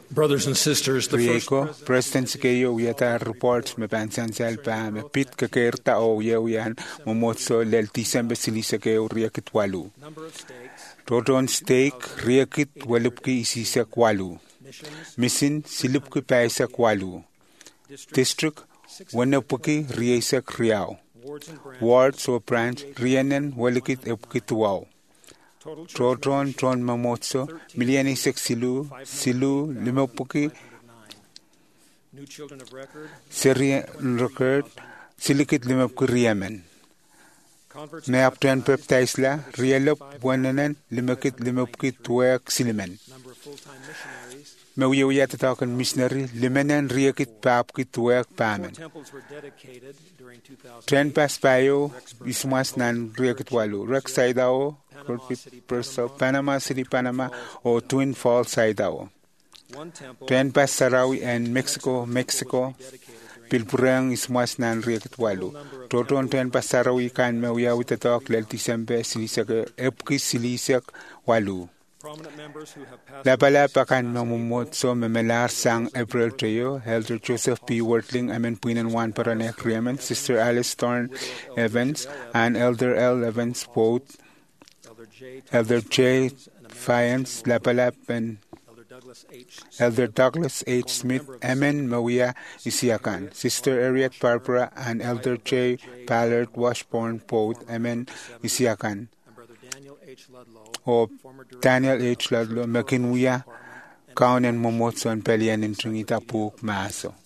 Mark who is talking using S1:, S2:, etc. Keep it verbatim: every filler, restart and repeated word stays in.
S1: Brothers and sisters, the first
S2: Rieko, President Sikeyo Uyata reports me pansan selpa me pit kakerta o yewian momotso lel December silisa ke riekit walu.
S1: number of stakes,
S2: Toton stake riekit walupki isisa walu. Mission silupki paisa walu. District wanapuki riesa kriao.
S1: wards and branches,
S2: Wards or branch rienen walikit epkituao.
S1: total church
S2: Trotron tron mamotso miliani sek silu silu limapuki
S1: new children of record,
S2: Syria record silikit limapku riamen.
S1: converts
S2: Ne aptuan pep taisla rialop wananan limakit limapki tuak silimen.
S1: number of full-time missionaries.
S2: Mawiyawiyat takan missionary limenan riakit papki tuak
S1: Four
S2: pamen.
S1: temples were dedicated during two thousand.
S2: Tren pas payo ismas nan riakit walu. Rex Saidao, Panama City, Panama o Twin Falls Saidao.
S1: One temple
S2: Tren pas Sarawi and Mexico, Mexico. Pilpurang ismas nan riakit walu. Toton tren pas Sarawi kan mawiyawit tatak lel December silisak epki silisak walu.
S1: prominent members who have passed
S2: Lapala pakan mamumotso memelar sang April Trio, Elder Joseph P. Wortling, Amen Puinan Juan Paranek Riemann, Sister Alice Thorne Evans, and Elder L. Evans both,
S1: Elder J.
S2: Elder J. Fiance, Lapalap, and
S1: Elder Douglas H.
S2: Elder Douglas H. Smith, Amen Mawia Isiakan, Sister Ariat Barbara, and Elder J. Ballard Washburn both, Amen Isiakan,
S1: and Brother Daniel H. Ludlow,
S2: o
S1: former director
S2: Daniel H. Ludlow, Makinwia, Kaunen Momotso, and Pelian in Trinita Puk Maso.